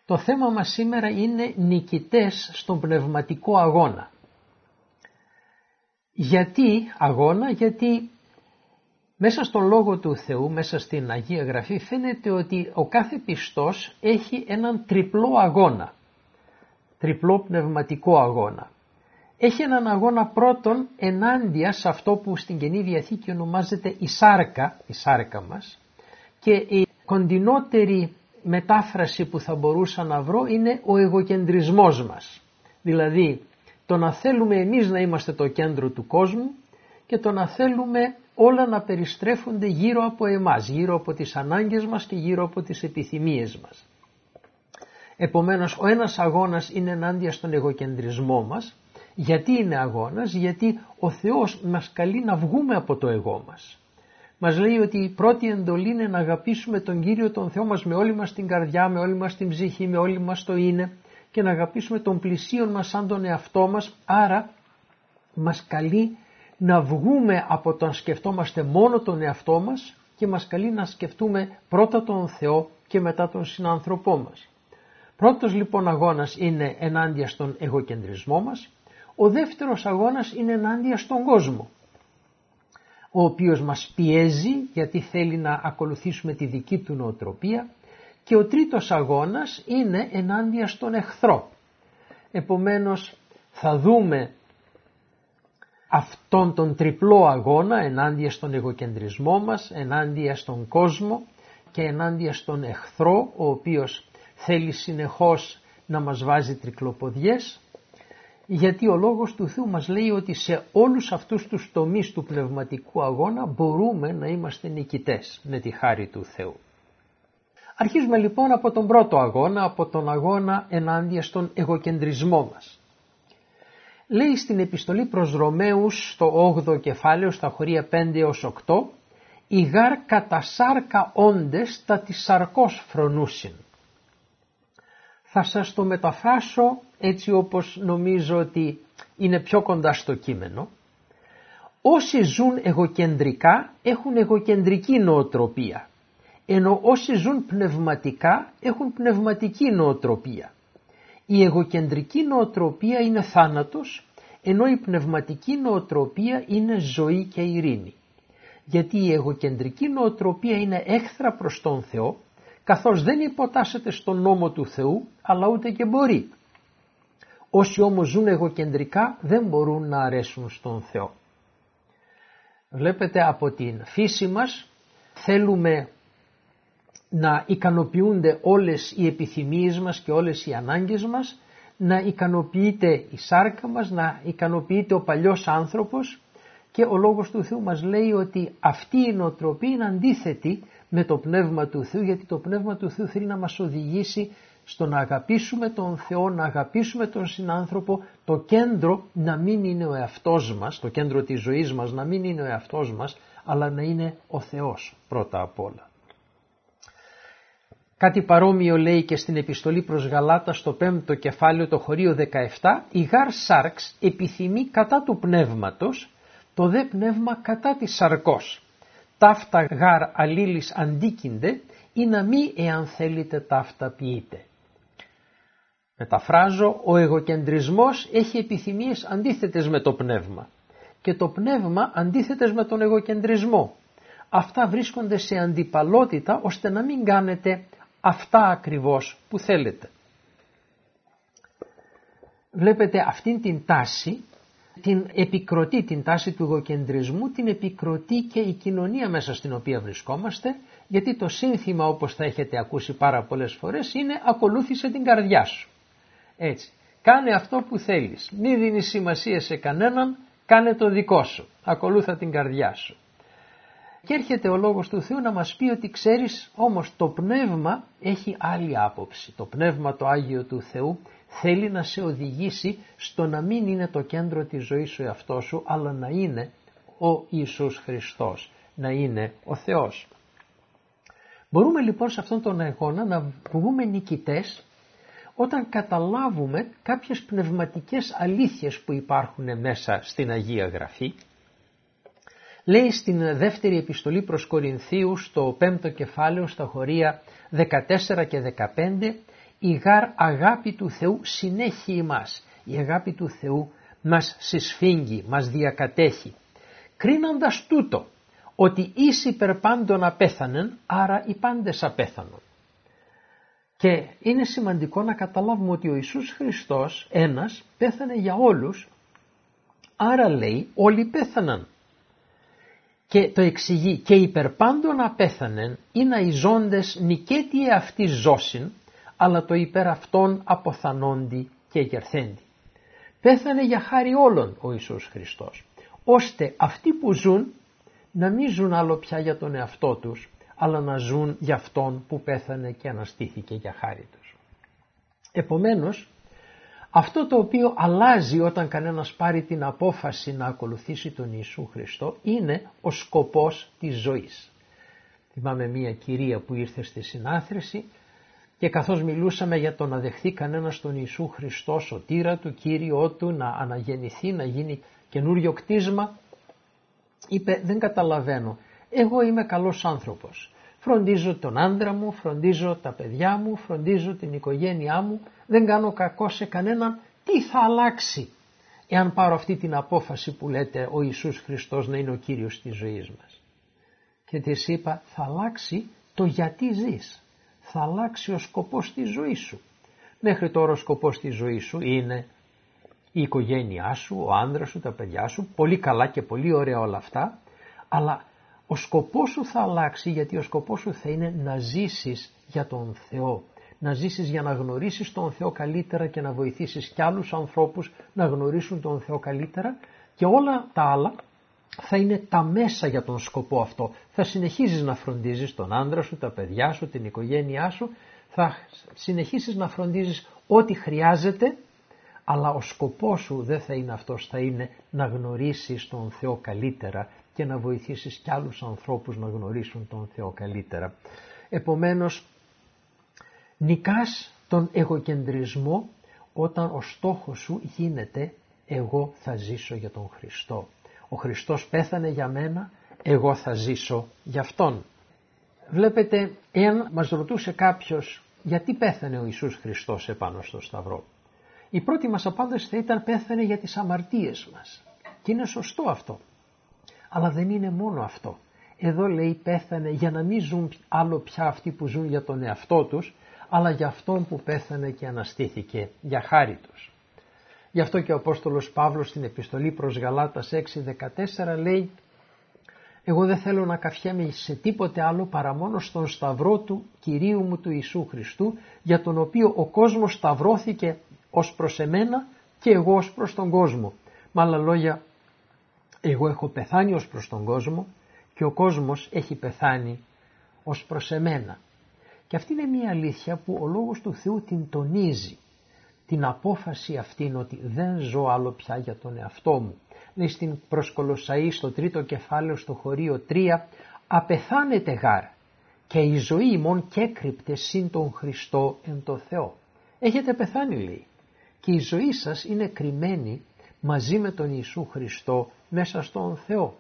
Το θέμα μας σήμερα είναι νικητές στον πνευματικό αγώνα. Γιατί αγώνα? Γιατί μέσα στον Λόγο του Θεού, μέσα στην Αγία Γραφή φαίνεται ότι ο κάθε πιστός έχει έναν τριπλό αγώνα, τριπλό πνευματικό αγώνα. Έχει έναν αγώνα πρώτον ενάντια σε αυτό που στην Καινή Διαθήκη ονομάζεται η σάρκα μας, και η κοντινότερη μετάφραση που θα μπορούσα να βρω είναι ο εγωκεντρισμός μας. Δηλαδή το να θέλουμε εμείς να είμαστε το κέντρο του κόσμου και το να θέλουμε όλα να περιστρέφονται γύρω από εμάς, γύρω από τις ανάγκες μας και γύρω από τις επιθυμίες μας. Επομένως ο ένας αγώνας είναι ενάντια στον εγωκεντρισμό μας. Γιατί είναι αγώνας? Γιατί ο Θεός μας καλεί να βγούμε από το εγώ μας. Μας λέει ότι η πρώτη εντολή είναι να αγαπήσουμε τον Κύριο τον Θεό μας με όλη μας την καρδιά, με όλη μας την ψυχή, με όλη μας το είναι, και να αγαπήσουμε τον πλησίον μας σαν τον εαυτό μας. Άρα μας καλεί να βγούμε από το να σκεφτόμαστε μόνο τον εαυτό μας και μας καλεί να σκεφτούμε πρώτα τον Θεό και μετά τον συνάνθρωπό μας. Πρώτος λοιπόν αγώνας είναι ενάντια στον εγωκεντρισμό μας. Ο δεύτερος αγώνας είναι ενάντια στον κόσμο, ο οποίος μας πιέζει γιατί θέλει να ακολουθήσουμε τη δική του νοοτροπία, και ο τρίτος αγώνας είναι ενάντια στον εχθρό. Επομένως θα δούμε αυτόν τον τριπλό αγώνα ενάντια στον εγωκεντρισμό μας, ενάντια στον κόσμο και ενάντια στον εχθρό, ο οποίος θέλει συνεχώς να μας βάζει τρικλοποδιές, γιατί ο Λόγος του Θεού μας λέει ότι σε όλους αυτούς τους τομείς του πνευματικού αγώνα μπορούμε να είμαστε νικητές με τη χάρη του Θεού. Αρχίζουμε λοιπόν από τον πρώτο αγώνα, από τον αγώνα ενάντια στον εγωκεντρισμό μας. Λέει στην επιστολή προς Ρωμαίους στο 8ο κεφάλαιο στα χωρία 5 έως 8, «Η γάρ κατά σάρκα όντες τα της σαρκός φρονούσιν». Θα σας το μεταφράσω έτσι όπως νομίζω ότι είναι πιο κοντά στο κείμενο. Όσοι ζουν εγωκεντρικά έχουν εγωκεντρική νοοτροπία, ενώ όσοι ζουν πνευματικά έχουν πνευματική νοοτροπία. Η εγωκεντρική νοοτροπία είναι θάνατος, ενώ η πνευματική νοοτροπία είναι ζωή και ειρήνη. Γιατί η εγωκεντρική νοοτροπία είναι έχθρα προς τον Θεό, καθώς δεν υποτάσσεται στον νόμο του Θεού, αλλά ούτε και μπορεί. Όσοι όμως ζουν εγωκεντρικά δεν μπορούν να αρέσουν στον Θεό. Βλέπετε, από την φύση μας θέλουμε να ικανοποιούνται όλες οι επιθυμίες μας και όλες οι ανάγκες μας, να ικανοποιείται η σάρκα μας, να ικανοποιείται ο παλιός άνθρωπος, και ο Λόγος του Θεού μας λέει ότι αυτή η νοοτροπία είναι αντίθετη με το Πνεύμα του Θεού, γιατί το Πνεύμα του Θεού θέλει να μας οδηγήσει στο να αγαπήσουμε τον Θεό, να αγαπήσουμε τον συνάνθρωπο, το κέντρο να μην είναι ο εαυτός μας, το κέντρο της ζωής μας να μην είναι ο εαυτός μας, αλλά να είναι ο Θεός πρώτα απ' όλα. Κάτι παρόμοιο λέει και στην επιστολή προς Γαλάτα στο 5ο κεφάλαιο το χωρίο 17, «Η γάρ σάρξ επιθυμεί κατά του πνεύματος, το δε πνεύμα κατά της σαρκός. Ταύτα γάρ αλλήλεις αντίκυνται, ή να μη εάν θέλετε ταύτα ποιείτε». Μεταφράζω, ο εγωκεντρισμός έχει επιθυμίες αντίθετες με το πνεύμα και το πνεύμα αντίθετες με τον εγωκεντρισμό. Αυτά βρίσκονται σε αντιπαλότητα ώστε να μην κάνετε αυτά ακριβώς που θέλετε. Βλέπετε αυτήν την τάση, την επικροτεί, την τάση του εγωκεντρισμού, την επικροτεί και η κοινωνία μέσα στην οποία βρισκόμαστε, γιατί το σύνθημα, όπως θα έχετε ακούσει πάρα πολλές φορές, είναι «ακολούθησε την καρδιά σου». Έτσι, κάνε αυτό που θέλεις, μη δίνεις σημασία σε κανέναν, κάνε το δικό σου, ακολούθα την καρδιά σου. Και έρχεται ο Λόγος του Θεού να μας πει ότι ξέρεις, όμως το πνεύμα έχει άλλη άποψη. Το πνεύμα το Άγιο του Θεού θέλει να σε οδηγήσει στο να μην είναι το κέντρο της ζωής σου εαυτός σου, αλλά να είναι ο Ιησούς Χριστός, να είναι ο Θεός. Μπορούμε λοιπόν σε αυτόν τον αγώνα να βγούμε νικητές όταν καταλάβουμε κάποιες πνευματικές αλήθειες που υπάρχουν μέσα στην Αγία Γραφή. Λέει στην δεύτερη επιστολή προς Κορινθίους στο 5ο κεφάλαιο στα χωρία 14 και 15, η γάρ αγάπη του Θεού συνέχει ημάς. Η αγάπη του Θεού μας συσφίγγει, μας διακατέχει. Κρίνοντας τούτο, ότι εις υπερπάντων απέθανεν, άρα οι πάντες απέθανον. Και είναι σημαντικό να καταλάβουμε ότι ο Ιησούς Χριστός ένας πέθανε για όλους, άρα λέει όλοι πέθαναν. Και το εξηγεί, και υπερπάντων απέθανεν είναι οι ζώντες νικέτι εαυτή ζώσιν, αλλά το υπέρ αυτών αποθανόντι και γερθέντι. Πέθανε για χάρη όλων ο Ιησούς Χριστός, ώστε αυτοί που ζουν να μην ζουν άλλο πια για τον εαυτό τους, αλλά να ζουν για Αυτόν που πέθανε και αναστήθηκε για χάρη τους. Επομένως, αυτό το οποίο αλλάζει όταν κανένας πάρει την απόφαση να ακολουθήσει τον Ιησού Χριστό είναι ο σκοπός της ζωής. Θυμάμαι μια κυρία που ήρθε στη συνάθρηση και καθώς μιλούσαμε για το να δεχθεί κανένας τον Ιησού Χριστό σωτήρα του, Κύριό του, να αναγεννηθεί, να γίνει καινούριο κτίσμα, είπε δεν καταλαβαίνω, εγώ είμαι καλός άνθρωπος. Φροντίζω τον άντρα μου, φροντίζω τα παιδιά μου, φροντίζω την οικογένειά μου, δεν κάνω κακό σε κανέναν. Τι θα αλλάξει εάν πάρω αυτή την απόφαση που λέτε ο Ιησούς Χριστός να είναι ο Κύριος της ζωής μας? Και της είπα, θα αλλάξει το γιατί ζεις, θα αλλάξει ο σκοπός της ζωής σου. Μέχρι τώρα ο σκοπός της ζωής σου είναι η οικογένειά σου, ο άντρας σου, τα παιδιά σου, πολύ καλά και πολύ ωραία όλα αυτά, αλλά ο σκοπός σου θα αλλάξει, γιατί ο σκοπός σου θα είναι να ζήσεις για τον Θεό. Να ζήσεις για να γνωρίσεις τον Θεό καλύτερα και να βοηθήσεις κι άλλους ανθρώπους να γνωρίσουν τον Θεό καλύτερα, και όλα τα άλλα θα είναι τα μέσα για τον σκοπό αυτό. Θα συνεχίζεις να φροντίζεις τον άντρα σου, τα παιδιά σου, την οικογένειά σου, θα συνεχίσεις να φροντίζεις ό,τι χρειάζεται, αλλά ο σκοπός σου δεν θα είναι αυτός, θα είναι να γνωρίσεις τον Θεό καλύτερα και να βοηθήσεις κι άλλους ανθρώπους να γνωρίσουν τον Θεό καλύτερα. Επομένως, νικάς τον εγωκεντρισμό όταν ο στόχος σου γίνεται εγώ θα ζήσω για τον Χριστό. Ο Χριστός πέθανε για μένα, εγώ θα ζήσω για Αυτόν. Βλέπετε, εάν μας ρωτούσε κάποιος γιατί πέθανε ο Ιησούς Χριστός επάνω στο Σταυρό, η πρώτη μας απάντηση θα ήταν πέθανε για τις αμαρτίες μας. Και είναι σωστό αυτό. Αλλά δεν είναι μόνο αυτό. Εδώ λέει πέθανε για να μην ζουν άλλο πια αυτοί που ζουν για τον εαυτό τους, αλλά για Αυτόν που πέθανε και αναστήθηκε για χάρη τους. Γι' αυτό και ο Απόστολος Παύλος στην επιστολή προς Γαλάτας 6:14 λέει «Εγώ δεν θέλω να καυχέμαι σε τίποτε άλλο παρά μόνο στον σταυρό του Κυρίου μου του Ιησού Χριστού, για τον οποίο ο κόσμος σταυρώθηκε ως προς εμένα και εγώ ως προς τον κόσμο». Με άλλα λόγια, εγώ έχω πεθάνει ως προς τον κόσμο και ο κόσμος έχει πεθάνει ως προς εμένα. Και αυτή είναι μια αλήθεια που ο Λόγος του Θεού την τονίζει. Την απόφαση αυτήν ότι δεν ζω άλλο πια για τον εαυτό μου. Λέει στην προς Κολοσσαείς στο 3ο κεφάλαιο στο χωρίο 3, «Απεθάνετε γάρ και η ζωή ημών κέκρυπτε συν τον Χριστό εν το Θεό». Έχετε πεθάνει, λέει, και η ζωή σας είναι κρυμμένη μαζί με τον Ιησού Χριστό μέσα στον Θεό.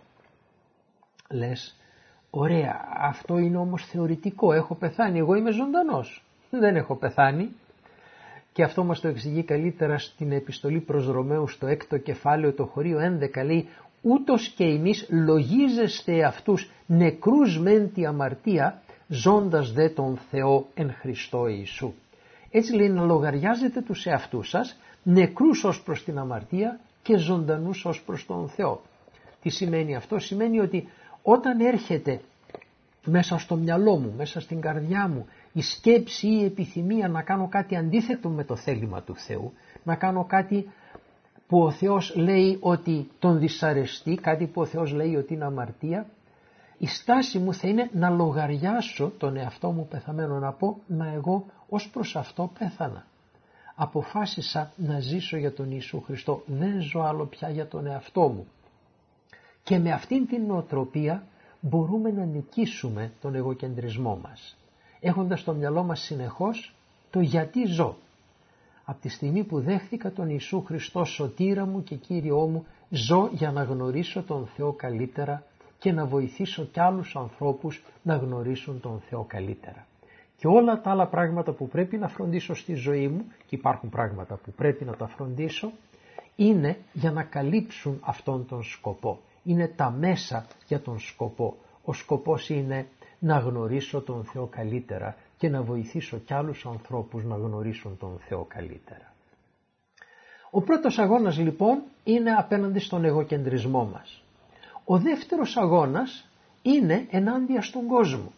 Λες, ωραία, αυτό είναι όμως θεωρητικό, έχω πεθάνει, εγώ είμαι ζωντανός. Δεν έχω πεθάνει. Και αυτό μας το εξηγεί καλύτερα στην επιστολή προς Ρωμαίους στο 6ο κεφάλαιο το χωρίο 11, λέει «Ούτως και εμείς λογίζεστε αυτούς νεκρούς μεν τη αμαρτία, ζώντας δε τον Θεό εν Χριστώ Ιησού». Έτσι λέει να λογαριάζετε τους εαυτούς σας νεκρούς ως προς την αμαρτία και ζωντανούς ως προς τον Θεό. Τι σημαίνει αυτό? Σημαίνει ότι όταν έρχεται μέσα στο μυαλό μου, μέσα στην καρδιά μου, η σκέψη ή η επιθυμία να κάνω κάτι αντίθετο με το θέλημα του Θεού, να κάνω κάτι που ο Θεός λέει ότι τον δυσαρεστεί, κάτι που ο Θεός λέει ότι είναι αμαρτία, η στάση μου θα είναι να λογαριάσω τον εαυτό μου πεθαμένο, να πω «Μα εγώ ως προς αυτό πέθανα. Αποφάσισα να ζήσω για τον Ιησού Χριστό, δεν ζω άλλο πια για τον εαυτό μου». Και με αυτήν την νοοτροπία μπορούμε να νικήσουμε τον εγωκεντρισμό μας, έχοντας στο μυαλό μας συνεχώς το γιατί ζω. Από τη στιγμή που δέχθηκα τον Ιησού Χριστό σωτήρα μου και Κύριό μου, ζω για να γνωρίσω τον Θεό καλύτερα και να βοηθήσω κι άλλους ανθρώπους να γνωρίσουν τον Θεό καλύτερα. Και όλα τα άλλα πράγματα που πρέπει να φροντίσω στη ζωή μου, και υπάρχουν πράγματα που πρέπει να τα φροντίσω, είναι για να καλύψουν αυτόν τον σκοπό. Είναι τα μέσα για τον σκοπό. Ο σκοπός είναι να γνωρίσω τον Θεό καλύτερα και να βοηθήσω κι άλλους ανθρώπους να γνωρίσουν τον Θεό καλύτερα. Ο πρώτος αγώνας λοιπόν είναι απέναντι στον εγωκεντρισμό μας. Ο δεύτερος αγώνας είναι ενάντια στον κόσμο.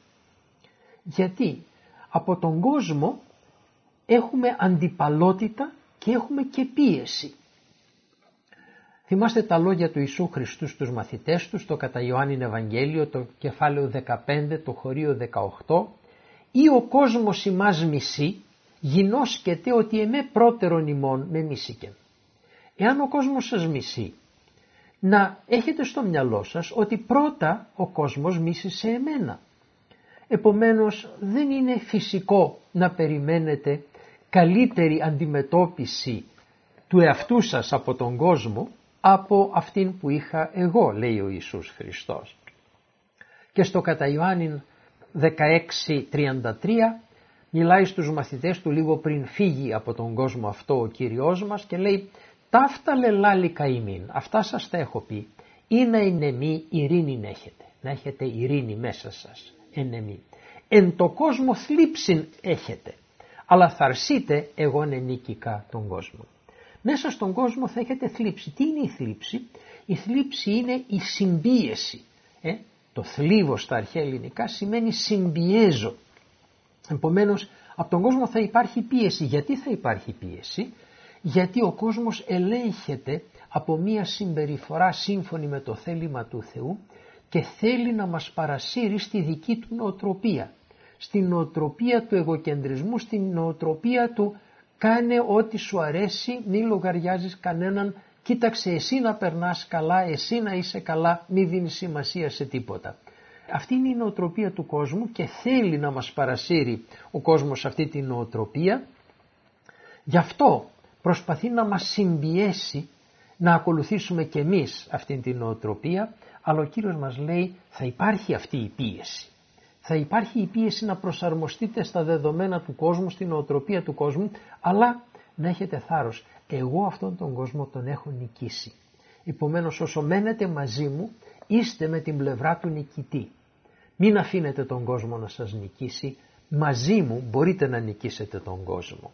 Γιατί από τον κόσμο έχουμε αντιπαλότητα και έχουμε και πίεση. Θυμάστε τα λόγια του Ιησού Χριστού στους μαθητές του στο κατά Ιωάννην Ευαγγέλιο, το κεφάλαιο 15, το χωρίο 18, «Ή ο κόσμος ημάς μισεί, γινώσκεται ότι εμέ πρώτερον ημών με μίσηκεν». Εάν ο κόσμος σας μισεί, να έχετε στο μυαλό σας ότι πρώτα ο κόσμος μίσησε εμένα. Επομένως δεν είναι φυσικό να περιμένετε καλύτερη αντιμετώπιση του εαυτού σας από τον κόσμο από αυτήν που είχα εγώ, λέει ο Ιησούς Χριστός. Και στο κατά Ιωάννην 16:33 μιλάει στους μαθητές του λίγο πριν φύγει από τον κόσμο αυτό ο Κύριος μας και λέει «Ταύτα λελάλη καημήν, αυτά σας τα έχω πει, ή να είναι μη ειρήνη έχετε, να έχετε ειρήνη μέσα σας, ενεμή. Εν το κόσμο θλίψην έχετε, αλλά θα αρσείτε εγώ νικήκα τον κόσμο». Μέσα στον κόσμο θα έχετε θλίψη. Τι είναι η θλίψη? Η θλίψη είναι η συμπίεση. Το θλίβω στα αρχαία ελληνικά σημαίνει συμπιέζω. Επομένως από τον κόσμο θα υπάρχει πίεση. Γιατί θα υπάρχει πίεση? Γιατί ο κόσμος ελέγχεται από μία συμπεριφορά σύμφωνη με το θέλημα του Θεού και θέλει να μας παρασύρει στη δική του νοοτροπία. Στην νοοτροπία του εγωκεντρισμού, στην νοοτροπία του κάνε ό,τι σου αρέσει, μη λογαριάζεις κανέναν, κοίταξε εσύ να περνάς καλά, εσύ να είσαι καλά, μη δίνεις σημασία σε τίποτα. Αυτή είναι η νοοτροπία του κόσμου και θέλει να μας παρασύρει ο κόσμος αυτή την νοοτροπία. Γι' αυτό προσπαθεί να μας συμπιέσει να ακολουθήσουμε κι εμείς αυτήν την νοοτροπία, αλλά ο Κύριος μας λέει θα υπάρχει αυτή η πίεση. Θα υπάρχει η πίεση να προσαρμοστείτε στα δεδομένα του κόσμου, στην νοοτροπία του κόσμου, αλλά να έχετε θάρρος. Εγώ αυτόν τον κόσμο τον έχω νικήσει. Επομένως όσο μένετε μαζί μου, είστε με την πλευρά του νικητή. Μην αφήνετε τον κόσμο να σας νικήσει, μαζί μου μπορείτε να νικήσετε τον κόσμο.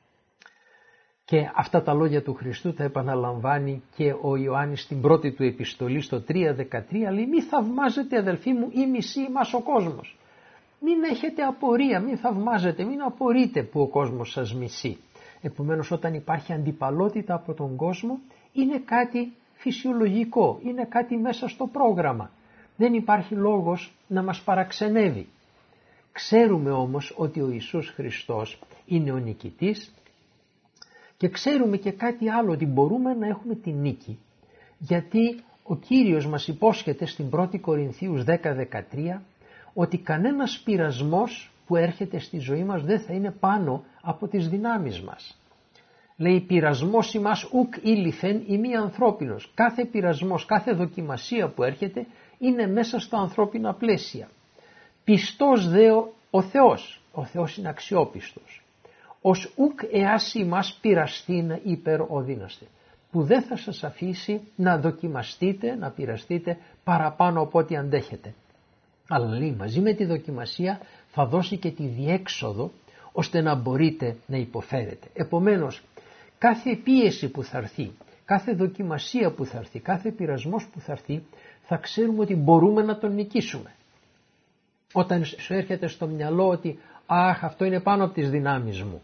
Και αυτά τα λόγια του Χριστού τα επαναλαμβάνει και ο Ιωάννης στην πρώτη του επιστολή στο 3:13, λέει μη θαυμάζετε αδελφοί μου ή μισεί μας ο κόσμος. Μην έχετε απορία, μην θαυμάζετε, μην απορείτε που ο κόσμος σας μισεί. Επομένως όταν υπάρχει αντιπαλότητα από τον κόσμο είναι κάτι φυσιολογικό, είναι κάτι μέσα στο πρόγραμμα. Δεν υπάρχει λόγος να μας παραξενεύει. Ξέρουμε όμως ότι ο Ιησούς Χριστός είναι ο νικητής. Και ξέρουμε και κάτι άλλο, ότι μπορούμε να έχουμε τη νίκη, γιατί ο Κύριος μας υπόσχεται στην 1η Κορινθίους 10:13 ότι κανένας πειρασμός που έρχεται στη ζωή μας δεν θα είναι πάνω από τις δυνάμεις μας. Λέει πειρασμός ημάς ουκ ήλιθεν ή μη ανθρώπινος. Κάθε πειρασμός, κάθε δοκιμασία που έρχεται είναι μέσα στα ανθρώπινα πλαίσια. Πιστός δε ο Θεός είναι αξιόπιστος. Ως ουκ εάσι μας πειραστήν υπεροδύναστε, που δεν θα σας αφήσει να δοκιμαστείτε, να πειραστείτε παραπάνω από ό,τι αντέχετε. Αλλά λέει μαζί με τη δοκιμασία θα δώσει και τη διέξοδο ώστε να μπορείτε να υποφέρετε. Επομένως κάθε πίεση που θα έρθει, κάθε δοκιμασία που θα έρθει, κάθε πειρασμός που θα έρθει θα ξέρουμε ότι μπορούμε να τον νικήσουμε. Όταν σου έρχεται στο μυαλό ότι αχ αυτό είναι πάνω από τις δυνάμεις μου.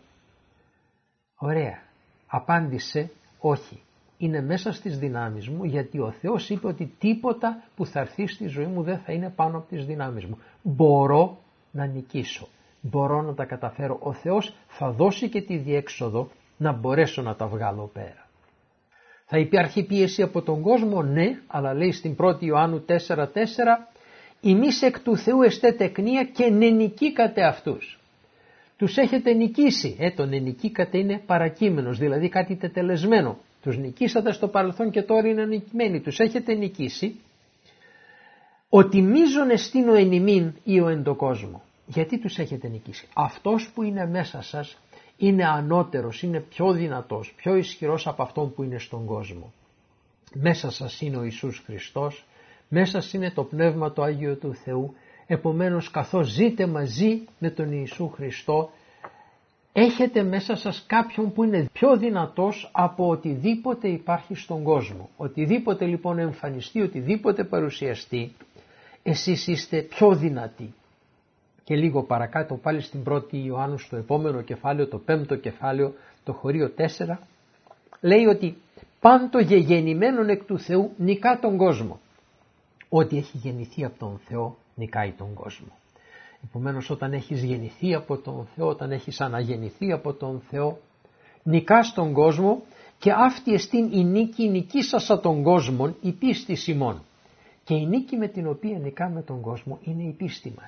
Ωραία, απάντησε όχι, είναι μέσα στις δυνάμεις μου γιατί ο Θεός είπε ότι τίποτα που θα έρθει στη ζωή μου δεν θα είναι πάνω από τις δυνάμεις μου. Μπορώ να νικήσω, μπορώ να τα καταφέρω. Ο Θεός θα δώσει και τη διέξοδο να μπορέσω να τα βγάλω πέρα. Θα υπάρχει πίεση από τον κόσμο, ναι, αλλά λέει στην 1η Ιωάννου 4:4 «Ημείς εκ του Θεού εστέ τεκνία και νικήκατε αυτούς». Τους έχετε νικήσει. Το νικήκατε είναι παρακείμενος, δηλαδή κάτι τετελεσμένο. Τους νικήσατε στο παρελθόν και τώρα είναι νικημένοι. Τους έχετε νικήσει. Ότι μείζον εστίνο εν ημίν ή ο εν το κόσμο. Γιατί τους έχετε νικήσει? Αυτός που είναι μέσα σας είναι ανώτερος, είναι πιο δυνατός, πιο ισχυρός από αυτόν που είναι στον κόσμο. Μέσα σας είναι ο Ιησούς Χριστός, μέσα σας είναι το Πνεύμα το Άγιο του Θεού. Επομένως, καθώς ζείτε μαζί με τον Ιησού Χριστό, έχετε μέσα σας κάποιον που είναι πιο δυνατός από οτιδήποτε υπάρχει στον κόσμο. Οτιδήποτε λοιπόν εμφανιστεί, οτιδήποτε παρουσιαστεί, εσείς είστε πιο δυνατοί. Και λίγο παρακάτω πάλι στην 1η Ιωάννου, στο επόμενο κεφάλαιο, το 5ο κεφάλαιο, το χωρίο 4, λέει ότι πάντο γεγεννημένον εκ του Θεού νικά τον κόσμο. Ό,τι έχει γεννηθεί από τον Θεό νικάει τον κόσμο. Επομένως, όταν έχεις γεννηθεί από τον Θεό, όταν έχεις αναγεννηθεί από τον Θεό, νικάς τον κόσμο και αυτή εστίν η νίκη νικήσασα τον κόσμο η πίστη ημών. Και η νίκη με την οποία νικάμε τον κόσμο είναι η πίστη μας.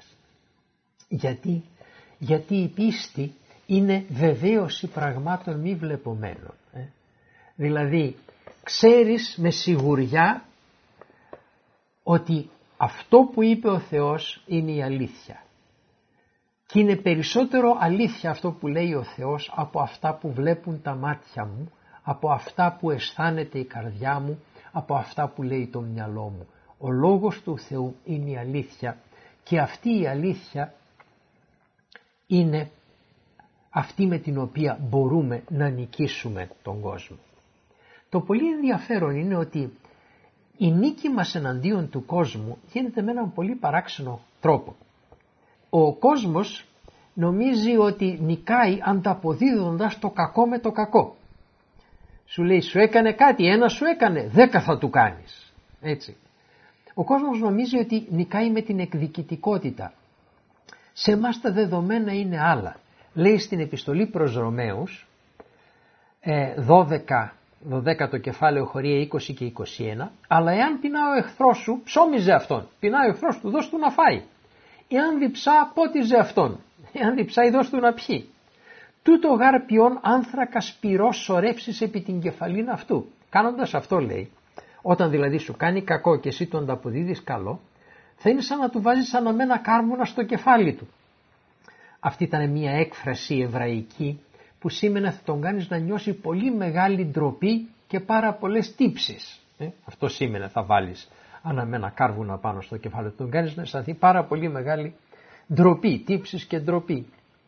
Γιατί η πίστη είναι βεβαίωση πραγμάτων μη βλεπομένων. Δηλαδή, ξέρεις με σιγουριά ότι αυτό που είπε ο Θεός είναι η αλήθεια. Και είναι περισσότερο αλήθεια αυτό που λέει ο Θεός από αυτά που βλέπουν τα μάτια μου, από αυτά που αισθάνεται η καρδιά μου, από αυτά που λέει το μυαλό μου. Ο λόγος του Θεού είναι η αλήθεια και αυτή η αλήθεια είναι αυτή με την οποία μπορούμε να νικήσουμε τον κόσμο. Το πολύ ενδιαφέρον είναι ότι η νίκη μας εναντίον του κόσμου γίνεται με έναν πολύ παράξενο τρόπο. Ο κόσμος νομίζει ότι νικάει ανταποδίδοντας το κακό με το κακό. Σου λέει σου έκανε κάτι, ένα σου έκανε, 10 θα του κάνεις. Έτσι. Ο κόσμος νομίζει ότι νικάει με την εκδικητικότητα. Σε εμάς τα δεδομένα είναι άλλα. Λέει στην επιστολή προς Ρωμαίους 12ο κεφάλαιο χωρία 20 και 21, αλλά εάν πεινά ο εχθρός σου, ψώμιζε αυτόν. Πεινάει ο εχθρός του, δώσ' του να φάει. Εάν διψά, πότιζε αυτόν. Εάν διψάει, δώσ' του να πιει. Τούτο γάρ ποιον άνθρακα σπυρός σωρεύσεις επί την κεφαλήν αυτού. Κάνοντας αυτό, λέει, όταν δηλαδή σου κάνει κακό και εσύ το ανταποδίδεις καλό, θα είναι σαν να του βάζεις αναμένα κάρβουνα στο κεφάλι του. Αυτή ήταν μια έκφραση εβραϊκή που σήμαινε θα τον κάνεις να νιώσει πολύ μεγάλη ντροπή και πάρα πολλές τύψεις. Αυτό σήμαινε θα βάλεις αναμένα κάρβουνα πάνω στο κεφάλι του, τον κάνεις να αισθανθεί πάρα πολύ μεγάλη ντροπή, τύψεις και ντροπή.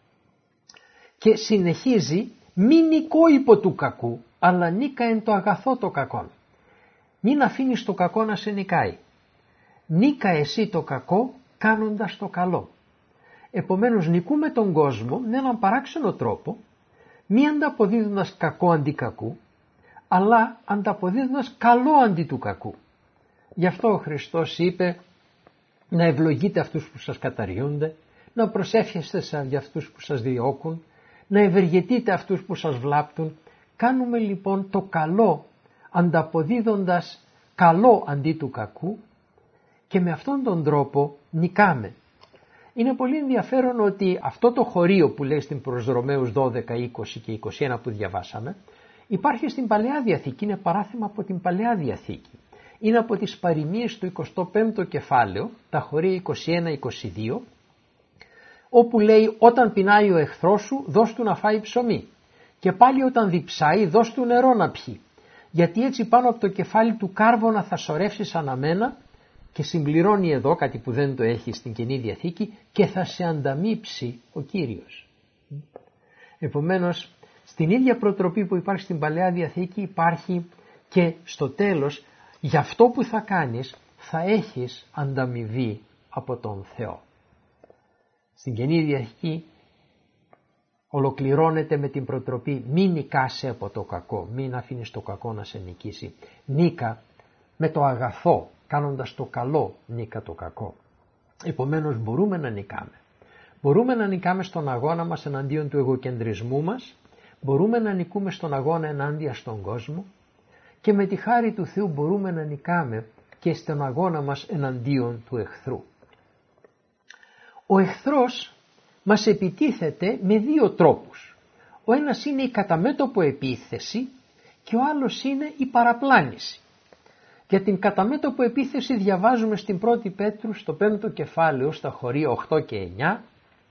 Και συνεχίζει μη νικώ υπό του κακού, αλλά νίκα εν το αγαθό το κακόν. Μην αφήνεις το κακό να σε νικάει. Νίκα εσύ το κακό κάνοντας το καλό. Επομένως νικούμε τον κόσμο με έναν παράξενο τρόπο, μη ανταποδίδοντας κακό αντί κακού, αλλά ανταποδίδοντας καλό αντί του κακού. Γι' αυτό ο Χριστός είπε να ευλογείτε αυτούς που σας καταριούνται, να προσεύχεστε για αυτούς που σας διώκουν, να ευεργετείτε αυτούς που σας βλάπτουν. Κάνουμε λοιπόν το καλό ανταποδίδοντας καλό αντί του κακού και με αυτόν τον τρόπο νικάμε. Είναι πολύ ενδιαφέρον ότι αυτό το χωρίο που λέει στην προς Ρωμαίους 12, 20 και 21 που διαβάσαμε υπάρχει στην Παλαιά Διαθήκη, είναι παράθεμα από την Παλαιά Διαθήκη. Είναι από τις παροιμίες του 25ο κεφάλαιο, τα χωρία 21-22, όπου λέει όταν πεινάει ο εχθρός σου δώσ' του να φάει ψωμί και πάλι όταν διψάει δώσ' του νερό να πιει, γιατί έτσι πάνω από το κεφάλι του κάρβωνα θα σωρεύσεις αναμένα. Και συμπληρώνει εδώ κάτι που δεν το έχει στην Καινή Διαθήκη και θα σε ανταμείψει ο Κύριος. Επομένως στην ίδια προτροπή που υπάρχει στην Παλαιά Διαθήκη υπάρχει και στο τέλος για αυτό που θα κάνεις θα έχεις ανταμοιβή από τον Θεό. Στην Καινή Διαθήκη ολοκληρώνεται με την προτροπή μην νικάσαι από το κακό, μην αφήνεις το κακό να σε νικήσει. Νίκα με το αγαθό, κάνοντας το καλό νίκα το κακό. Επομένως μπορούμε να νικάμε. Μπορούμε να νικάμε στον αγώνα μας εναντίον του εγωκεντρισμού μας, μπορούμε να νικούμε στον αγώνα ενάντια στον κόσμο και με τη χάρη του Θεού μπορούμε να νικάμε και στον αγώνα μας εναντίον του εχθρού. Ο εχθρός μας επιτίθεται με δύο τρόπους. Ο ένας είναι η καταμέτωπο επίθεση και ο άλλος είναι η παραπλάνηση. Για την καταμέτωπο επίθεση διαβάζουμε στην 1η Πέτρου στο 5ο κεφάλαιο στα χωρία 8 και 9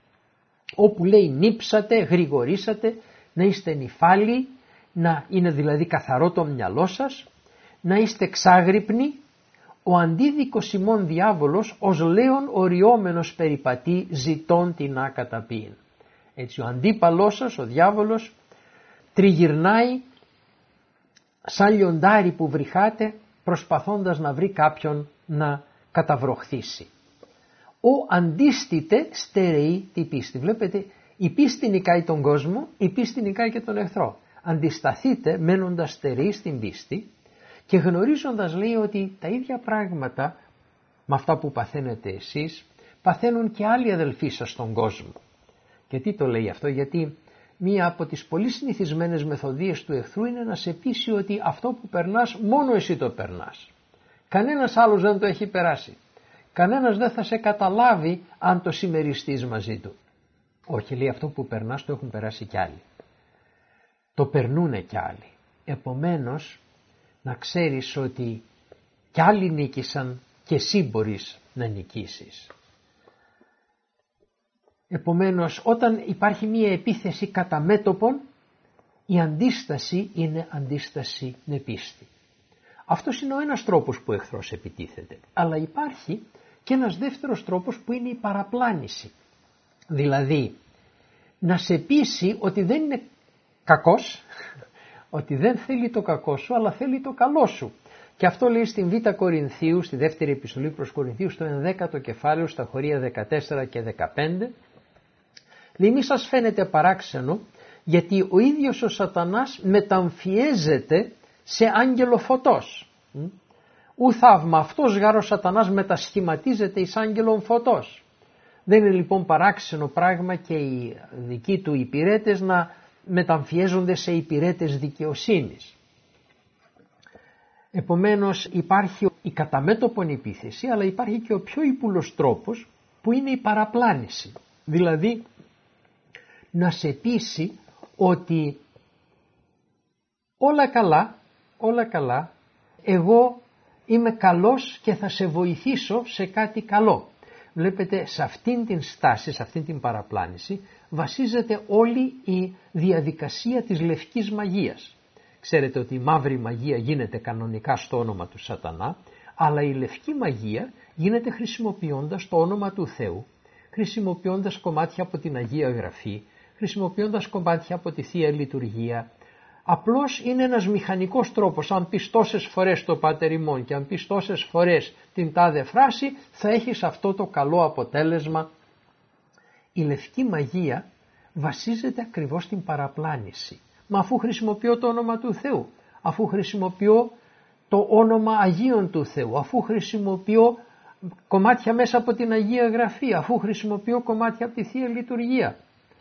όπου λέει νύψατε, γρηγορήσατε, να είστε νυφάλιοι, να είναι δηλαδή καθαρό το μυαλό σας, να είστε ξάγρυπνοι, ο αντίδικος ημών διάβολος ως λέον οριόμενος περιπατεί ζητών την άκαταπίην. Έτσι ο αντίπαλός σας, ο διάβολος, τριγυρνάει σαν λιοντάρι που βρυχάται προσπαθώντας να βρει κάποιον να καταβροχθήσει. Ο αντίστητε στερεεί τη πίστη. Βλέπετε, η πίστη νικάει τον κόσμο, η πίστη νικάει και τον εχθρό. Αντισταθείτε μένοντας στερεοί στην πίστη και γνωρίζοντας, λέει, ότι τα ίδια πράγματα με αυτά που παθαίνετε εσείς παθαίνουν και άλλοι αδελφοί σας στον κόσμο. Και τι το λέει αυτό? Γιατί μία από τις πολύ συνηθισμένες μεθοδίες του εχθρού είναι να σε πείσει ότι αυτό που περνάς μόνο εσύ το περνάς. Κανένας άλλος δεν το έχει περάσει. Κανένας δεν θα σε καταλάβει αν το συμμεριστείς μαζί του. Όχι, λέει, αυτό που περνάς το έχουν περάσει κι άλλοι. Το περνούνε κι άλλοι. Επομένως, να ξέρεις ότι κι άλλοι νίκησαν και εσύ μπορείς να νικήσεις. Επομένως, όταν υπάρχει μία επίθεση κατά μέτωπον, η αντίσταση είναι αντίσταση με πίστη. Αυτός είναι ο ένας τρόπος που ο εχθρός επιτίθεται. Αλλά υπάρχει και ένας δεύτερος τρόπος που είναι η παραπλάνηση. Δηλαδή, να σε πείσει ότι δεν είναι κακός, ότι δεν θέλει το κακό σου, αλλά θέλει το καλό σου. Και αυτό λέει στην Β' Κορινθίου, στη δεύτερη επιστολή προς Κορινθίου, στο 11ο κεφάλαιο, στα χωρία 14 και 15, λέει, μη σας φαίνεται παράξενο, γιατί ο ίδιος ο σατανάς μεταμφιέζεται σε άγγελο φωτός. Ου θαύμα, αυτός γάρ ο σατανάς μετασχηματίζεται εις άγγελον φωτός. Δεν είναι λοιπόν παράξενο πράγμα και οι δικοί του υπηρέτες να μεταμφιέζονται σε υπηρέτες δικαιοσύνης. Επομένως υπάρχει η καταμέτωπον επίθεση, αλλά υπάρχει και ο πιο ύπουλος τρόπος που είναι η παραπλάνηση. Δηλαδή να σε πείσει ότι όλα καλά, εγώ είμαι καλός και θα σε βοηθήσω σε κάτι καλό. Βλέπετε, σε αυτήν την στάση, σε αυτήν την παραπλάνηση βασίζεται όλη η διαδικασία της λευκής μαγείας. Ξέρετε ότι η μαύρη μαγεία γίνεται κανονικά στο όνομα του σατανά, αλλά η λευκή μαγεία γίνεται χρησιμοποιώντας το όνομα του Θεού, χρησιμοποιώντας κομμάτια από την Αγία Γραφή, χρησιμοποιώντας κομμάτια από τη Θεία Λειτουργία. Απλώς είναι ένας μηχανικός τρόπος. Αν πεις τόσες φορές το Πάτερ ημών και αν πεις τόσες φορές την τάδε φράση, θα έχεις αυτό το καλό αποτέλεσμα. Η λευκή μαγεία βασίζεται ακριβώς στην παραπλάνηση. Μα αφού χρησιμοποιώ το όνομα του Θεού, αφού χρησιμοποιώ το όνομα Αγίων του Θεού, αφού χρησιμοποιώ κομμάτια μέσα από την Αγία Γραφή, αφού χρησιμοποιώ κομμάτια από τη Θεία Λειτουργία.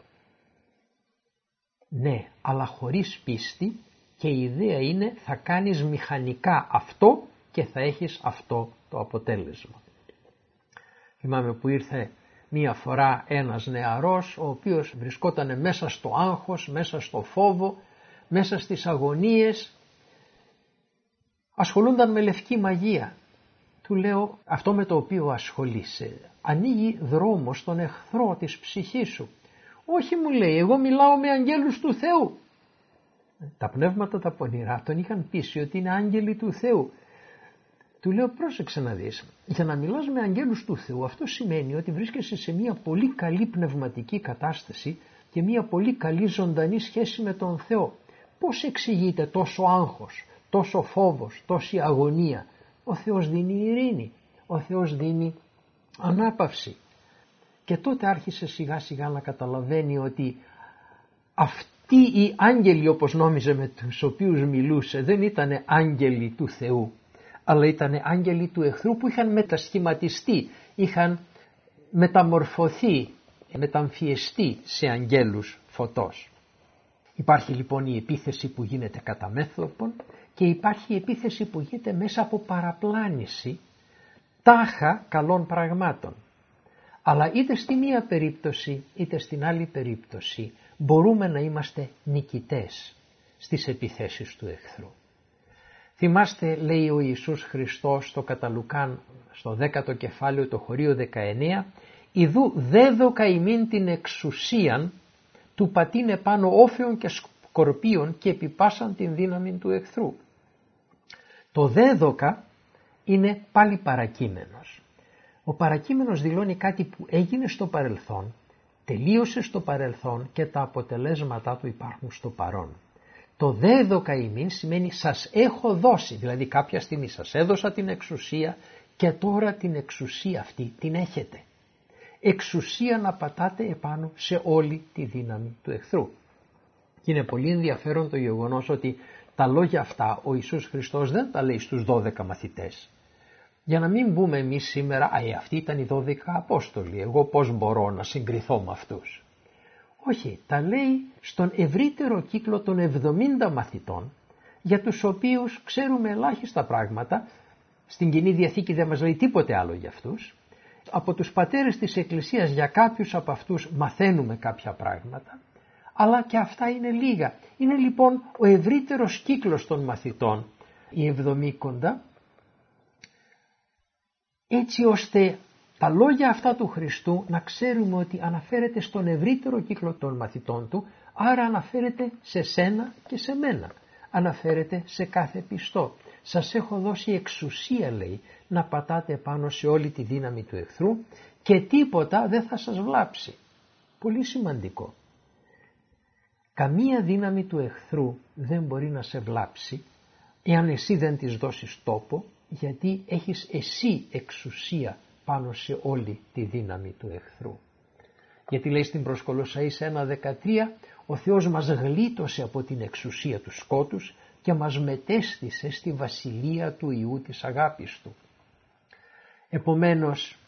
Ναι, αλλά χωρίς πίστη, και η ιδέα είναι θα κάνεις μηχανικά αυτό και θα έχεις αυτό το αποτέλεσμα. Θυμάμαι που ήρθε μία φορά ένας νεαρός ο οποίος βρισκόταν μέσα στο άγχος, μέσα στο φόβο, μέσα στις αγωνίες, ασχολούνταν με λευκή μαγεία. Του λέω, αυτό με το οποίο ασχολείσαι ανοίγει δρόμο στον εχθρό της ψυχής σου. Όχι, μου λέει, εγώ μιλάω με αγγέλους του Θεού. Τα πνεύματα τα πονηρά τον είχαν πείσει ότι είναι άγγελοι του Θεού. Του λέω, πρόσεξε να δεις, για να μιλάς με αγγέλους του Θεού, αυτό σημαίνει ότι βρίσκεσαι σε μια πολύ καλή πνευματική κατάσταση και μια πολύ καλή ζωντανή σχέση με τον Θεό. Πώς εξηγείται τόσο άγχος, τόσο φόβος, τόση αγωνία? Ο Θεός δίνει ειρήνη, ο Θεός δίνει ανάπαυση. Και τότε άρχισε σιγά σιγά να καταλαβαίνει ότι αυτοί οι άγγελοι, όπως νόμιζε, με τους οποίους μιλούσε, δεν ήταν άγγελοι του Θεού, αλλά ήταν άγγελοι του εχθρού που είχαν μετασχηματιστεί, είχαν μεταμορφωθεί, μεταμφιεστεί σε αγγέλους φωτός. Υπάρχει λοιπόν η επίθεση που γίνεται κατά μέθοπον και υπάρχει η επίθεση που γίνεται μέσα από παραπλάνηση τάχα καλών πραγμάτων. Αλλά είτε στη μία περίπτωση είτε στην άλλη περίπτωση μπορούμε να είμαστε νικητές στις επιθέσεις του εχθρού. Θυμάστε, λέει ο Ιησούς Χριστός στο κατά Λουκάν, στο 10ο κεφάλαιο, το χωρίο 19, ιδού δέδοκα ημίν την εξουσίαν του πατήν επάνω όφεων και σκορπίων και επιπάσαν την δύναμη του εχθρού. Το δέδοκα είναι πάλι παρακείμενος. Ο παρακείμενος δηλώνει κάτι που έγινε στο παρελθόν, τελείωσε στο παρελθόν και τα αποτελέσματά του υπάρχουν στο παρόν. Το δέδοκα ημίν σημαίνει σας έχω δώσει, δηλαδή κάποια στιγμή σας έδωσα την εξουσία και τώρα την εξουσία αυτή την έχετε. Εξουσία να πατάτε επάνω σε όλη τη δύναμη του εχθρού. Και είναι πολύ ενδιαφέρον το γεγονός ότι τα λόγια αυτά ο Ιησούς Χριστός δεν τα λέει στους 12 μαθητές. Για να μην πούμε εμείς σήμερα, αυτοί ήταν οι 12 Απόστολοι, εγώ πώς μπορώ να συγκριθώ με αυτούς. Όχι, τα λέει στον ευρύτερο κύκλο των 70 μαθητών, για τους οποίους ξέρουμε ελάχιστα πράγματα, στην Κοινή Διαθήκη δεν μας λέει τίποτε άλλο για αυτούς. Από τους πατέρες της Εκκλησίας για κάποιους από αυτούς μαθαίνουμε κάποια πράγματα, αλλά και αυτά είναι λίγα. Είναι λοιπόν ο ευρύτερος κύκλος των μαθητών, οι 70, έτσι ώστε τα λόγια αυτά του Χριστού να ξέρουμε ότι αναφέρεται στον ευρύτερο κύκλο των μαθητών του, άρα αναφέρεται σε σένα και σε μένα, αναφέρεται σε κάθε πιστό. Σας έχω δώσει εξουσία, λέει, να πατάτε πάνω σε όλη τη δύναμη του εχθρού και τίποτα δεν θα σας βλάψει. Πολύ σημαντικό. Καμία δύναμη του εχθρού δεν μπορεί να σε βλάψει εάν εσύ δεν της δώσεις τόπο, γιατί έχεις εσύ εξουσία πάνω σε όλη τη δύναμη του εχθρού. Γιατί λέει στην προς Κολοσσαείς 1:13, ο Θεός μας γλίτωσε από την εξουσία του σκότους και μας μετέστησε στη βασιλεία του Υιού της αγάπης του. Επομένως,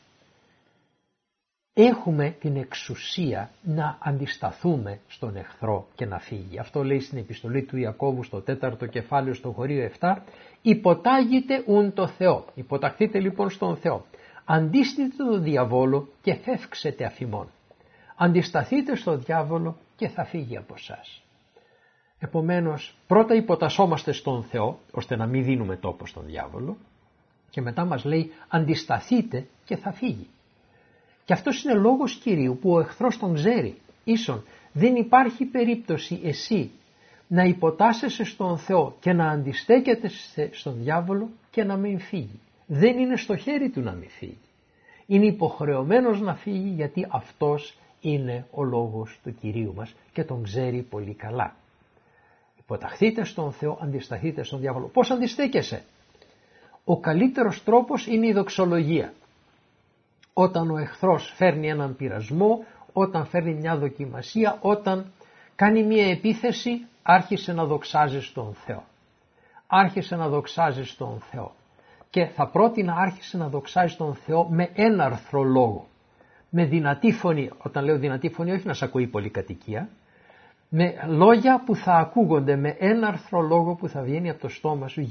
έχουμε την εξουσία να αντισταθούμε στον εχθρό και να φύγει. Αυτό λέει στην επιστολή του Ιακώβου στο 4ο κεφάλαιο στο χωρίο 7, υποτάγετε ουν το Θεό. Υποταχθείτε λοιπόν στον Θεό. Αντίστηθείτε τον διαβόλο και φεύξετε αφημών. Αντισταθείτε στον διάβολο και θα φύγει από εσάς. Επομένως, πρώτα υποτασσόμαστε στον Θεό, ώστε να μην δίνουμε τόπο στον διάβολο, και μετά μας λέει αντισταθείτε και θα φύγει. Και αυτός είναι λόγος Κυρίου που ο εχθρός τον ξέρει. Ίσον δεν υπάρχει περίπτωση εσύ να υποτάσσεσαι στον Θεό και να αντιστέκεται στον διάβολο και να μην φύγει. Δεν είναι στο χέρι του να μην φύγει. Είναι υποχρεωμένος να φύγει, γιατί αυτός είναι ο λόγος του Κυρίου μας και τον ξέρει πολύ καλά. Υποταχθείτε στον Θεό, αντισταθείτε στον διάβολο. Πώς αντιστέκεσαι? Ο καλύτερος τρόπος είναι η δοξολογία. Όταν ο εχθρός φέρνει έναν πειρασμό, όταν φέρνει μια δοκιμασία, όταν κάνει μια επίθεση, άρχισε να δοξάζεις τον Θεό. Άρχισε να δοξάζεις τον Θεό. Και θα πρότεινα άρχισε να δοξάζεις τον Θεό με έναρθρο λόγο. Με δυνατή φωνή. Όταν λέω δυνατή φωνή, όχι να σ' ακούει πολυκατοικία. Με λόγια που θα ακούγονται, με έναρθρο λόγο που θα βγαίνει από το στόμα σου.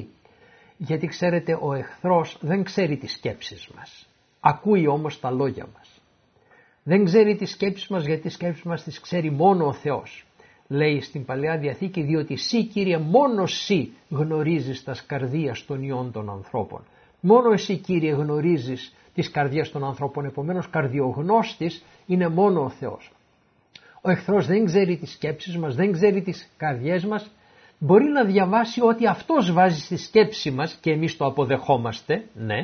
Γιατί ξέρετε, ο εχθρός δεν ξέρει τις σκέψεις μας. Ακούει όμως τα λόγια μας. Δεν ξέρει τις σκέψεις μας, γιατί τις σκέψεις μας τις ξέρει μόνο ο Θεός. Λέει στην Παλαιά Διαθήκη, διότι εσύ, Κύριε, μόνο εσύ γνωρίζεις τα καρδίας των ιών των ανθρώπων. Μόνο εσύ, Κύριε, γνωρίζεις τις καρδιές των ανθρώπων. Επομένως, καρδιογνώστης είναι μόνο ο Θεός. Ο εχθρός δεν ξέρει τις σκέψεις μας, δεν ξέρει τις καρδιές μας. Μπορεί να διαβάσει ότι αυτός βάζει στη σκέψη μας και εμείς το αποδεχόμαστε, ναι.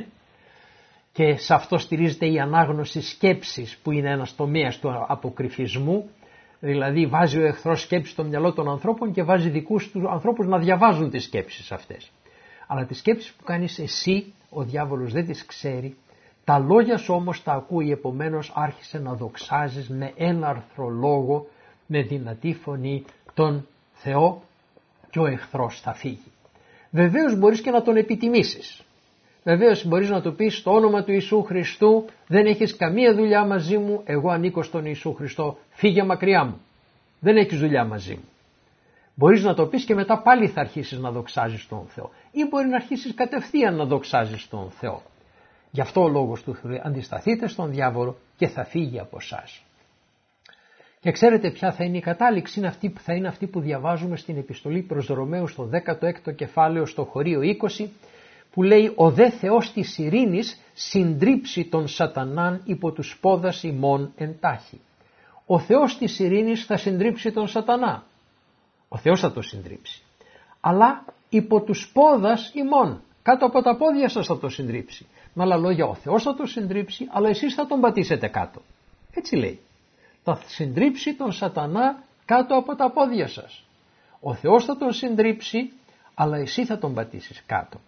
Και σε αυτό στηρίζεται η ανάγνωση σκέψης, που είναι ένας τομέας του αποκρυφισμού. Δηλαδή βάζει ο εχθρός σκέψη στο μυαλό των ανθρώπων και βάζει δικούς του ανθρώπους να διαβάζουν τις σκέψεις αυτές. Αλλά τις σκέψεις που κάνεις εσύ, ο διάβολος δεν τις ξέρει. Τα λόγια σου όμως τα ακούει, επομένως άρχισε να δοξάζεις με έναρθρο λόγο, με δυνατή φωνή τον Θεό, και ο εχθρός θα φύγει. Βεβαίως μπορείς και να τον επιτιμήσεις. Βεβαίως μπορείς να του πεις, στο όνομα του Ιησού Χριστού δεν έχεις καμία δουλειά μαζί μου, εγώ ανήκω στον Ιησού Χριστό, φύγε μακριά μου. Δεν έχεις δουλειά μαζί μου. Μπορείς να το πεις και μετά πάλι θα αρχίσεις να δοξάζεις τον Θεό. Ή μπορεί να αρχίσεις κατευθείαν να δοξάζεις τον Θεό. Γι' αυτό ο λόγος του Θεού, αντισταθείτε στον διάβολο και θα φύγει από εσάς. Και ξέρετε ποια θα είναι η κατάληξη? Θα είναι αυτή που διαβάζουμε στην επιστολή προς Ρωμαίους στο 16ο κεφάλαιο στο χωρίο 20, που λέει «Ο δε Θεός της ειρήνης συντρίψει τον σατανάν υπό τους πόδας ημών εντάχει». Ο Θεός της ειρήνης θα συντρίψει τον σατανά. Ο Θεός θα το συντρίψει. Αλλά υπό τους πόδας ημών, κάτω από τα πόδια σας θα το συντρίψει. Με άλλα λόγια, ο Θεός θα το συντρίψει, αλλά εσείς θα τον πατήσετε κάτω. Έτσι λέει. Θα συντρίψει τον σατανά κάτω από τα πόδια σας. Ο Θεός θα τον συντρίψει, αλλά εσύ θα τον πατήσεις κάτω.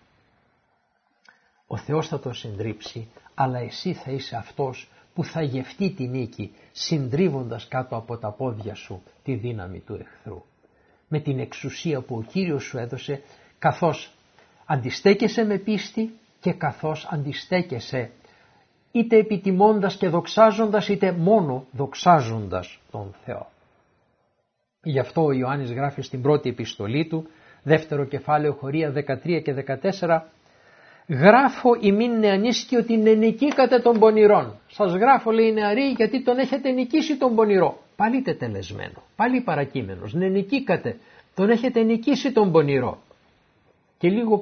Ο Θεός θα τον συντρίψει, αλλά εσύ θα είσαι αυτός που θα γευτεί τη νίκη, συντρίβοντας κάτω από τα πόδια σου τη δύναμη του εχθρού. Με την εξουσία που ο Κύριος σου έδωσε, καθώς αντιστέκεσαι με πίστη και καθώς αντιστέκεσαι είτε επιτιμώντας και δοξάζοντας, είτε μόνο δοξάζοντας τον Θεό. Γι' αυτό ο Ιωάννης γράφει στην πρώτη επιστολή του, δεύτερο κεφάλαιο, χωρία 13 και 14, «Γράφω ημίν νεανίσκοι ότι νικήκατε τον πονηρόν». Σας γράφω, λέει, νεαροί, γιατί τον έχετε νικήσει τον πονηρό. Πάλι τετελεσμένο, πάλι παρακείμενος, νικήκατε, τον έχετε νικήσει τον πονηρό. Και λίγο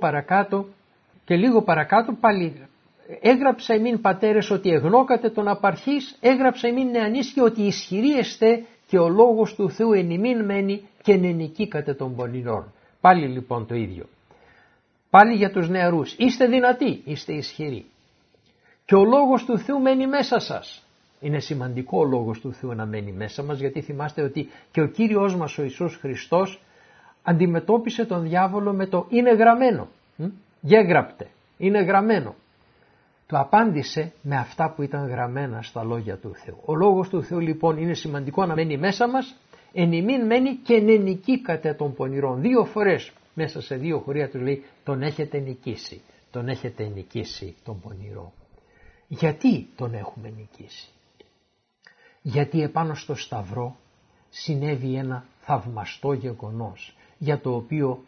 παρακάτω πάλι έγραψα ημίν πατέρες ότι εγνώκατε τον απαρχής, έγραψα ημίν νεανίσκοι ότι ισχυροί εστέ και ο λόγος του Θεού εν ημίν μένει και νικήκατε τον πονηρόν. Πάλι λοιπόν το ίδιο. Πάλι για τους νεαρούς. Είστε δυνατοί, είστε ισχυροί. Και ο λόγος του Θεού μένει μέσα σας. Είναι σημαντικό ο λόγος του Θεού να μένει μέσα μας, γιατί θυμάστε ότι και ο Κύριος μας ο Ιησούς Χριστός αντιμετώπισε τον διάβολο με το «είναι γραμμένο». Γέγραπτε, είναι γραμμένο. Του απάντησε με αυτά που ήταν γραμμένα στα λόγια του Θεού. Ο λόγος του Θεού λοιπόν είναι σημαντικό να μένει μέσα μας, εν ημίν μένει και νικήκατε τον πονηρόν. 2 φορές μέσα σε 2 χωρία του λέει τον έχετε νικήσει, τον έχετε νικήσει τον πονηρό. Γιατί τον έχουμε νικήσει? Γιατί επάνω στο Σταυρό συνέβη ένα θαυμαστό γεγονός, για το οποίο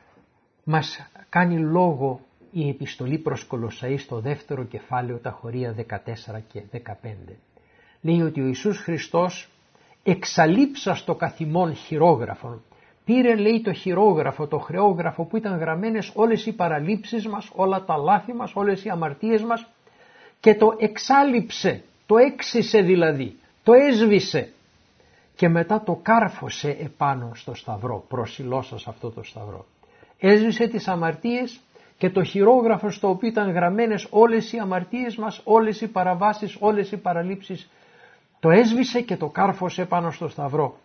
μας κάνει λόγο η επιστολή προς Κολοσσαείς στο δεύτερο κεφάλαιο, τα χωρία 14 και 15. Λέει ότι ο Ιησούς Χριστός εξαλείψας το καθημόν χειρόγραφον, πήρε, λέει, το χειρόγραφο, το χρεόγραφο που ήταν γραμμένες όλες οι παραλήψεις μας, όλα τα λάθη μας, όλες οι αμαρτίες μας, και το εξάλειψε, το έξισε δηλαδή, το έσβησε και μετά το κάρφωσε επάνω στο Σταυρό, προσιλώσας αυτό το Σταυρό. Έσβησε τις αμαρτίες και το χειρόγραφο στο οποίο ήταν γραμμένες όλες οι αμαρτίες μας, όλες οι παραβάσεις, όλες οι παραλήψεις, το έσβησε και το κάρφωσε πάνω στο Σταυρό,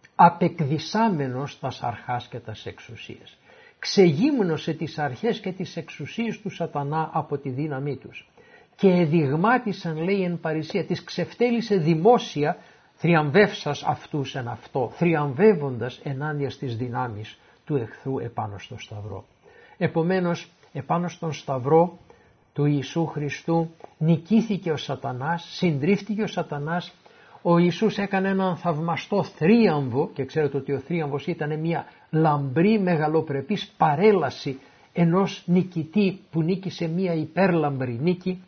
απεκδισάμενος τας αρχάς και τας εξουσίες. Ξεγύμνωσε τις αρχές και τις εξουσίες του σατανά από τη δύναμή τους και εδειγμάτισαν, λέει, εν παρησία, τις ξεφτέλησε δημόσια, θριαμβεύσας αυτούς εν αυτό, θριαμβεύοντας ενάντια στις δυνάμεις του εχθρού επάνω στο Σταυρό. Επομένως, επάνω στον Σταυρό του Ιησού Χριστού νικήθηκε ο σατανάς, συντρίφθηκε ο σατανάς. Ο Ιησούς έκανε έναν θαυμαστό θρίαμβο, και ξέρετε ότι ο θρίαμβος ήταν μια λαμπρή μεγαλοπρεπής παρέλαση ενός νικητή που νίκησε μια υπέρλαμπρη νίκη,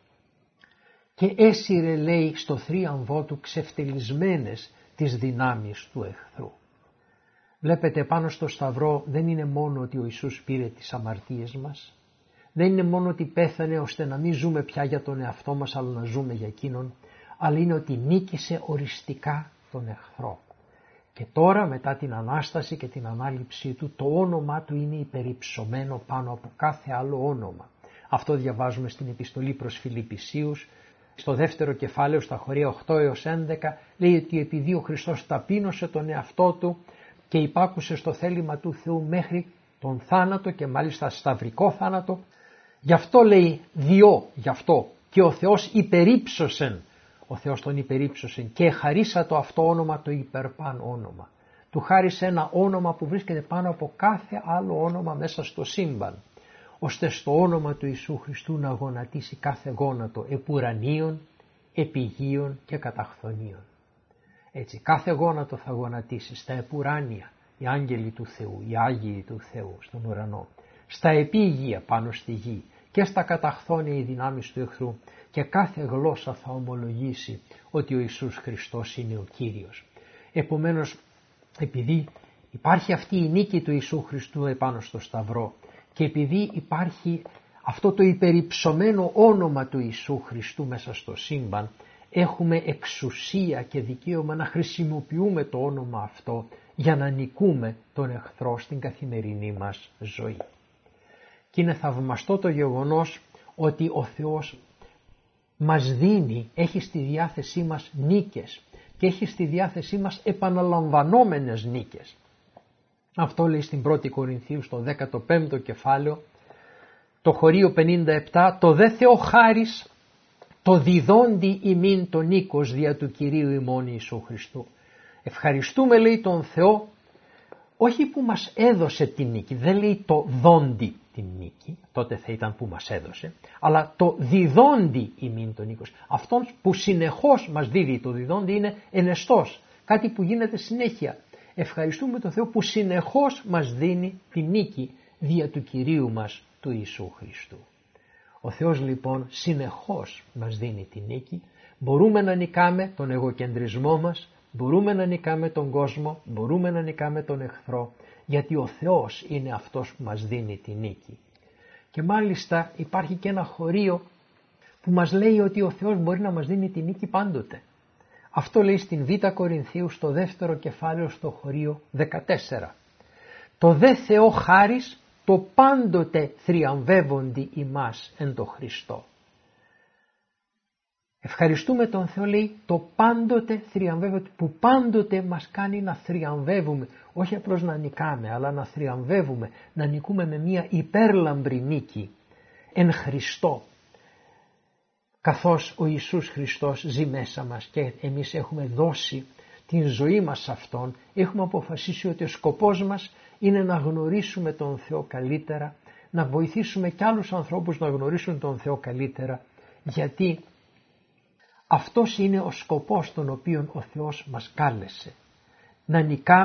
και έσυρε, λέει, στο θρίαμβό του ξεφτελισμένες τις δυνάμεις του εχθρού. Βλέπετε, πάνω στο Σταυρό δεν είναι μόνο ότι ο Ιησούς πήρε τις αμαρτίες μας, δεν είναι μόνο ότι πέθανε ώστε να μην ζούμε πια για τον εαυτό μας αλλά να ζούμε για εκείνον, αλλά είναι ότι νίκησε οριστικά τον εχθρό. Και τώρα, μετά την Ανάσταση και την Ανάληψή του, το όνομά του είναι υπερυψωμένο πάνω από κάθε άλλο όνομα. Αυτό διαβάζουμε στην επιστολή προς Φιλιππισίους, στο δεύτερο κεφάλαιο, στα χωρία 8 έως 11, λέει ότι επειδή ο Χριστός ταπείνωσε τον εαυτό του και υπάκουσε στο θέλημα του Θεού μέχρι τον θάνατο, και μάλιστα σταυρικό θάνατο, γι' αυτό, λέει, γι' αυτό και ο Θεός υπερύψωσεν, ο Θεός τον υπερύψωσεν και χαρίσα το αυτό όνομα, το υπερπάν όνομα. Του χάρισε ένα όνομα που βρίσκεται πάνω από κάθε άλλο όνομα μέσα στο σύμπαν, ώστε στο όνομα του Ιησού Χριστού να γονατίσει κάθε γόνατο επουρανίων, επιγείων και καταχθονίων. Έτσι, κάθε γόνατο θα γονατίσει στα επουράνια, οι άγγελοι του Θεού, οι Άγιοι του Θεού στον ουρανό, στα επίγεια πάνω στη γη και στα καταχθόνια οι δυνάμεις του εχθρού, και κάθε γλώσσα θα ομολογήσει ότι ο Ιησούς Χριστός είναι ο Κύριος. Επομένως, επειδή υπάρχει αυτή η νίκη του Ιησού Χριστού επάνω στο Σταυρό και επειδή υπάρχει αυτό το υπερυψωμένο όνομα του Ιησού Χριστού μέσα στο σύμπαν, έχουμε εξουσία και δικαίωμα να χρησιμοποιούμε το όνομα αυτό για να νικούμε τον εχθρό στην καθημερινή μας ζωή. Και είναι θαυμαστό το γεγονός ότι ο Θεός μας δίνει, έχει στη διάθεσή μας νίκες και έχει στη διάθεσή μας επαναλαμβανόμενες νίκες. Αυτό λέει στην 1η Κορινθίου στο 15ο κεφάλαιο, το χωρίο 57, το δε Θεό χάρις το διδόντι ημίν το νίκος δια του Κυρίου ημών Ιησού Χριστού. Ευχαριστούμε, λέει, τον Θεό, όχι που μας έδωσε την νίκη, δεν λέει το δόντι την νίκη, τότε θα ήταν που μας έδωσε, αλλά το διδόντι ημίν το νίκος. Αυτόν που συνεχώς μας δίδει το διδόντι είναι ενεστός, κάτι που γίνεται συνέχεια. Ευχαριστούμε τον Θεό που συνεχώς μας δίνει την νίκη δια του Κυρίου μας του Ιησού Χριστού. Ο Θεός λοιπόν συνεχώς μας δίνει την νίκη, μπορούμε να νικάμε τον εγωκεντρισμό μας, μπορούμε να νικάμε τον κόσμο, μπορούμε να νικάμε τον εχθρό, γιατί ο Θεός είναι αυτός που μας δίνει την νίκη. Και μάλιστα υπάρχει και ένα χωρίο που μας λέει ότι ο Θεός μπορεί να μας δίνει την νίκη πάντοτε. Αυτό λέει στην Β' Κορινθίου στο 2ο κεφάλαιο στο χωρίο 14. Το δε Θεό χάρις το πάντοτε θριαμβεύοντι ημάς εν το Χριστό. Ευχαριστούμε τον Θεό, λέει, το πάντοτε θριαμβεύοντι, που πάντοτε μας κάνει να θριαμβεύουμε, όχι απλώς να νικάμε, αλλά να θριαμβεύουμε, να νικούμε με μια υπέρλαμπρη νίκη εν Χριστώ. Καθώς ο Ιησούς Χριστός ζει μέσα μας και εμείς έχουμε δώσει την ζωή μας σε Αυτόν, έχουμε αποφασίσει ότι ο σκοπός μας είναι να γνωρίσουμε τον Θεό καλύτερα, να βοηθήσουμε κι άλλους ανθρώπους να γνωρίσουν τον Θεό καλύτερα, γιατί αυτός είναι ο σκοπός τον οποίο ο Θεός μας κάλεσε. Να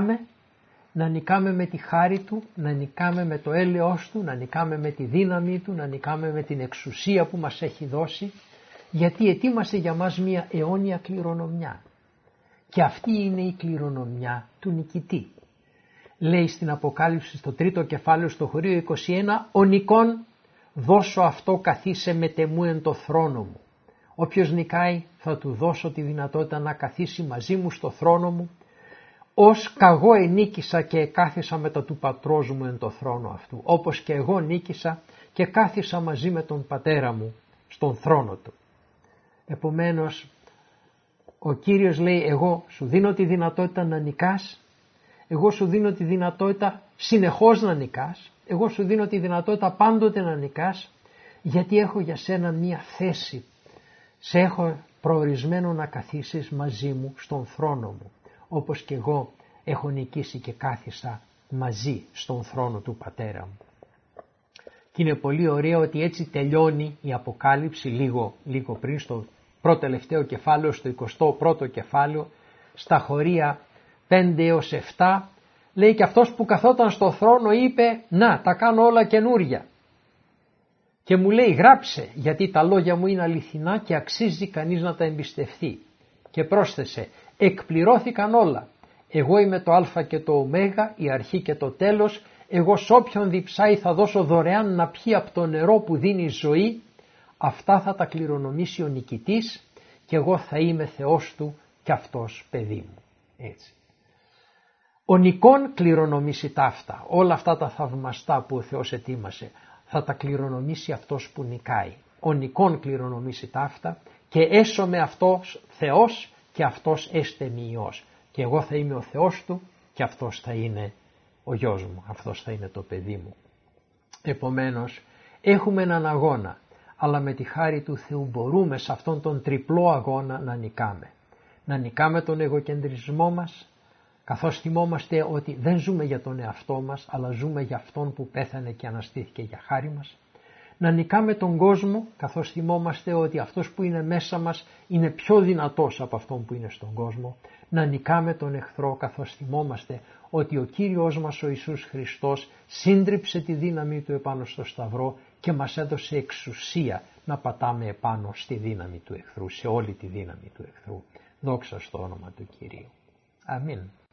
νικάμε με τη χάρη Του, να νικάμε με το έλεος Του, να νικάμε με τη δύναμη Του, να νικάμε με την εξουσία που μας έχει δώσει, γιατί ετοίμασε για μας μια αιώνια κληρονομιά. Και αυτή είναι η κληρονομιά του νικητή. Λέει στην Αποκάλυψη στο 3ο κεφάλαιο στο χωρίο 21, «Ο νικόν δώσω αυτό καθίσε μετεμού εν το θρόνο μου». Όποιος νικάει θα του δώσω τη δυνατότητα να καθίσει μαζί μου στο θρόνο μου, ως καγώ ενίκησα και εκάθισα μετά του πατρός μου εν το θρόνο αυτού, όπως και εγώ νίκησα και κάθισα μαζί με τον πατέρα μου στον θρόνο του. Επομένως, ο Κύριος λέει, εγώ σου δίνω τη δυνατότητα να νικάς, εγώ σου δίνω τη δυνατότητα συνεχώς να νικάς, εγώ σου δίνω τη δυνατότητα πάντοτε να νικάς, γιατί έχω για σένα μία θέση, σε έχω προορισμένο να καθίσεις μαζί μου στον θρόνο μου, όπως και εγώ έχω νικήσει και κάθισα μαζί στον θρόνο του πατέρα μου. Και είναι πολύ ωραίο ότι έτσι τελειώνει η Αποκάλυψη λίγο πριν στο πρώτο τελευταίο κεφάλαιο, στο 21ο κεφάλαιο, στα χωρία 5 έως 7, λέει, και αυτός που καθόταν στο θρόνο είπε, να τα κάνω όλα καινούρια. Και μου λέει, γράψε, γιατί τα λόγια μου είναι αληθινά και αξίζει κανείς να τα εμπιστευτεί. Και πρόσθεσε, εκπληρώθηκαν όλα. Εγώ είμαι το Α και το Ω, η αρχή και το τέλος. Εγώ σ' όποιον διψάει θα δώσω δωρεάν να πιει από το νερό που δίνει ζωή. Αυτά θα τα κληρονομήσει ο νικητής και εγώ θα είμαι Θεός του και αυτός παιδί μου. Έτσι. Ο νικόν κληρονομήσει ταύτα. Όλα αυτά τα θαυμαστά που ο Θεός ετοίμασε θα τα κληρονομήσει αυτός που νικάει. Ο νικόν κληρονομήσει ταύτα και έσομαι αυτός Θεός και αυτός έστε μη Υιός. Και εγώ θα είμαι ο Θεός του και αυτός θα είναι ο γιος μου, αυτός θα είναι το παιδί μου. Επομένως έχουμε έναν αγώνα, αλλά με τη χάρη του Θεού μπορούμε σε αυτόν τον τριπλό αγώνα να νικάμε. Να νικάμε τον εγωκεντρισμό μας, καθώς θυμόμαστε ότι δεν ζούμε για τον εαυτό μας, αλλά ζούμε για αυτόν που πέθανε και αναστήθηκε για χάρη μας. Να νικάμε τον κόσμο, καθώς θυμόμαστε ότι αυτός που είναι μέσα μας είναι πιο δυνατός από αυτόν που είναι στον κόσμο. Να νικάμε τον εχθρό, καθώς θυμόμαστε ότι ο Κύριος μας ο Ιησούς Χριστός σύντριψε τη δύναμη του επάνω στο σταυρό και μας έδωσε εξουσία να πατάμε επάνω στη δύναμη του εχθρού, σε όλη τη δύναμη του εχθρού. Δόξα στο όνομα του Κυρίου. Αμήν.